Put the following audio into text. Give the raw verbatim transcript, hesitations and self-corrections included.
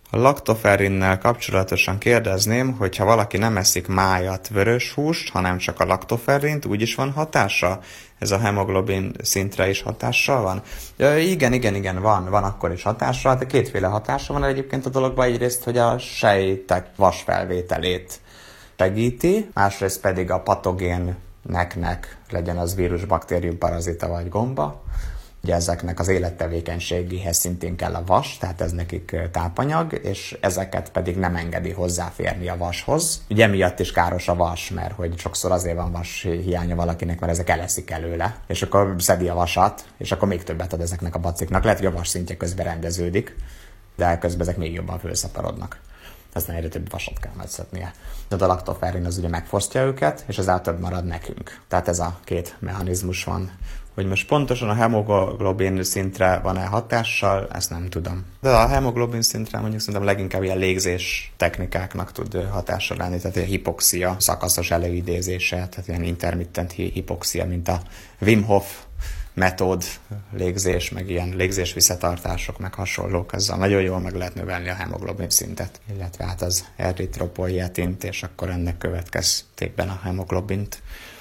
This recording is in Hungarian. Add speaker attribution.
Speaker 1: A laktoferrinnel kapcsolatosan kérdezném, hogy ha valaki nem eszik májat, vörös húst, hanem csak a laktoferrint, úgyis van hatása? Ez a hemoglobin szintre is hatással van? Ja, igen, igen, igen, van, van akkor is hatása, de kétféle hatása van egyébként a dologban. Egyrészt, hogy a sejtek vasfelvételét segíti, másrészt pedig a patogéneknek, legyen az vírus, baktérium, parazita vagy gomba, ugye ezeknek az élettevékenységéhez szintén kell a vas, tehát ez nekik tápanyag, és ezeket pedig nem engedi hozzáférni a vashoz. Ugye emiatt is káros a vas, mert hogy sokszor azért van vas hiánya valakinek, mert ezek eleszik előle, és akkor szedi a vasat, és akkor még többet ad ezeknek a baciknak. Lehet, hogy a vas szintje közben rendeződik, de közben ezek még jobban fölszaporodnak. Aztán egyre több vasat kell megszednie. De a laktoferrin az ugye megfosztja őket, és az több marad nekünk. Tehát ez a két mechanizmus van. Hogy most pontosan a hemoglobin szintre van-e hatással, ezt nem tudom. De a hemoglobin szintre mondjuk szerintem leginkább ilyen légzés technikáknak tud hatással lenni, tehát ilyen hipoxia, szakaszos előidézése, tehát ilyen intermittent hipoxia, mint a Wim Hof metód, légzés, meg ilyen légzés visszatartások, meg hasonlók, ezzel nagyon jól meg lehet növelni a hemoglobin szintet, illetve hát az eritropoietint, és akkor ennek következtében a hemoglobint